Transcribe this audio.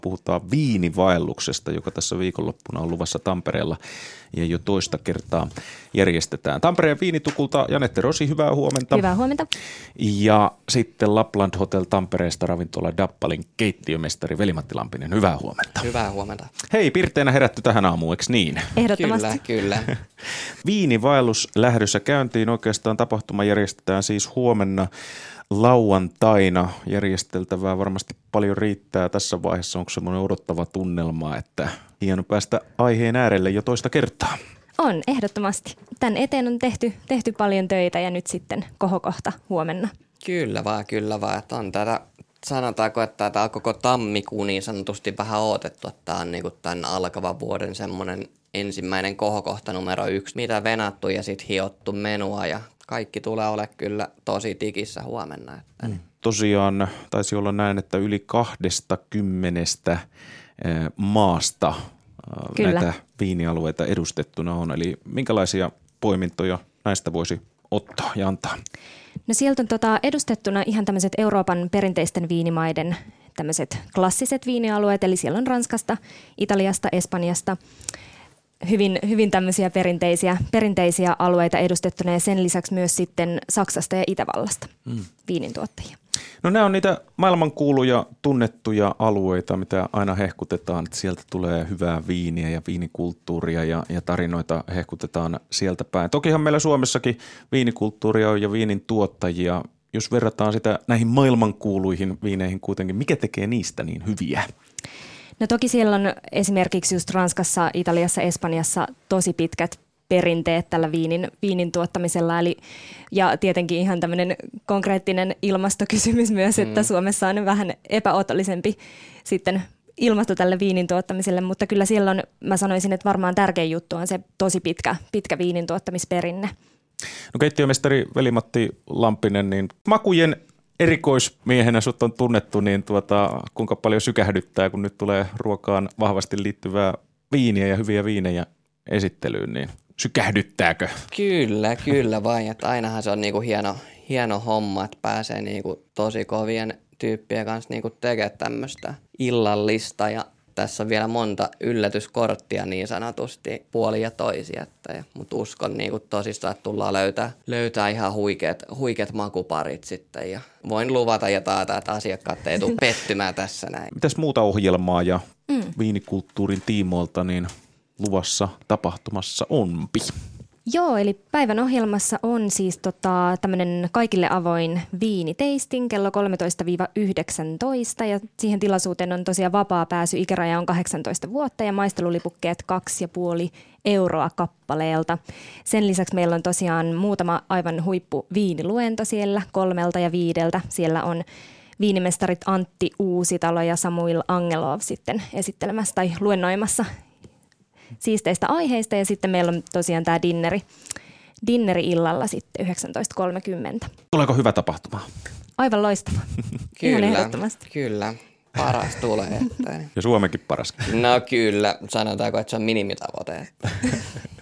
Puhutaan viinivaelluksesta, joka tässä viikonloppuna on luvassa Tampereella ja jo toista kertaa järjestetään. Tampereen viinitukulta Janette Rosi, hyvää huomenta. Hyvää huomenta. Ja sitten Lapland Hotel Tampereesta ravintola Dappalin keittiömestari Veli-Matti Lampinen, hyvää huomenta. Hyvää huomenta. Hei, pirteinä herätty tähän aamuun, eikö niin? Ehdottomasti. Kyllä. Viinivaellus lähdössä käyntiin. Oikeastaan tapahtuma järjestetään siis huomenna lauantaina. Järjesteltävää varmasti paljon riittää tässä vaiheessa. Onko semmoinen odottava tunnelma, että hieno päästä aiheen äärelle jo toista kertaa? On, ehdottomasti. Tän eteen on tehty paljon töitä ja nyt sitten kohokohta huomenna. Kyllä vaan. Että on tätä, sanotaanko, että tämä koko tammikuu niin sanotusti vähän odotettu, että tämä on niin tämän alkavan vuoden semmoinen ensimmäinen kohokohta numero 1, mitä venattu ja sitten hiottu menua ja kaikki tulee ole kyllä tosi tikissä huomenna. Että. Tosiaan taisi olla näin, että yli 20 maasta näitä viinialueita edustettuna on. Eli minkälaisia poimintoja näistä voisi ottaa ja antaa? No sieltä on edustettuna ihan tämmöiset Euroopan perinteisten viinimaiden tämmöiset klassiset viinialueet, eli siellä on Ranskasta, Italiasta, Espanjasta. Hyvin tämmöisiä perinteisiä alueita edustettuna ja sen lisäksi myös sitten Saksasta ja Itävallasta viinintuottajia. No nämä on niitä maailmankuuluja, tunnettuja alueita, mitä aina hehkutetaan, että sieltä tulee hyvää viiniä ja viinikulttuuria ja tarinoita hehkutetaan sieltä päin. Tokihan meillä Suomessakin viinikulttuuria on ja viinin tuottajia. Jos verrataan sitä näihin maailmankuuluihin viineihin kuitenkin, mikä tekee niistä niin hyviä? No toki siellä on esimerkiksi just Ranskassa, Italiassa, Espanjassa tosi pitkät perinteet tällä viinin tuottamisella. Ja tietenkin ihan tämmöinen konkreettinen ilmastokysymys myös, että Suomessa on vähän epäotollisempi sitten ilmasto tälle viinin tuottamiselle, mutta kyllä siellä on, mä sanoisin, että varmaan tärkein juttu on se tosi pitkä viinin tuottamisperinne. No keittiömestari Veli-Matti Lampinen, niin makujen erikoismiehenä sut on tunnettu, niin kuinka paljon sykähdyttää, kun nyt tulee ruokaan vahvasti liittyvää viiniä ja hyviä viinejä esittelyyn, niin sykähdyttääkö? Kyllä vain, että ainahan se on niinku hieno homma, että pääsee niinku tosi kovien tyyppien kanssa niinku tekemään tämmöistä illallista ja tässä on vielä monta yllätyskorttia niin sanotusti puolin ja toisia, mutta uskon niinku tosissaan, että tullaan löytää ihan huikeat makuparit sitten ja voin luvata ja taata, että asiakkaat ei tule pettymään tässä näin. Mitäs muuta ohjelmaa ja viinikulttuurin tiimoilta niin luvassa tapahtumassa onpi? Joo, eli päivän ohjelmassa on siis tämmöinen kaikille avoin viinitasting kello 13-19 ja siihen tilaisuuteen on tosiaan vapaa pääsy, ikäraja on 18 vuotta ja maistelulipukkeet 2,5 euroa kappaleelta. Sen lisäksi meillä on tosiaan muutama aivan huippu viiniluento siellä 3 ja 5. Siellä on viinimestarit Antti Uusitalo ja Samuil Angelov sitten esittelemässä tai luennoimassa siisteistä aiheista ja sitten meillä on tosiaan tämä dinneri illalla sitten 19.30. Tuleeko hyvä tapahtuma? Aivan loistava. Ihan ehdottomasti. Kyllä. Paras tulee. Ja Suomenkin paras. No kyllä, sanotaanko, että se on minimitavoite.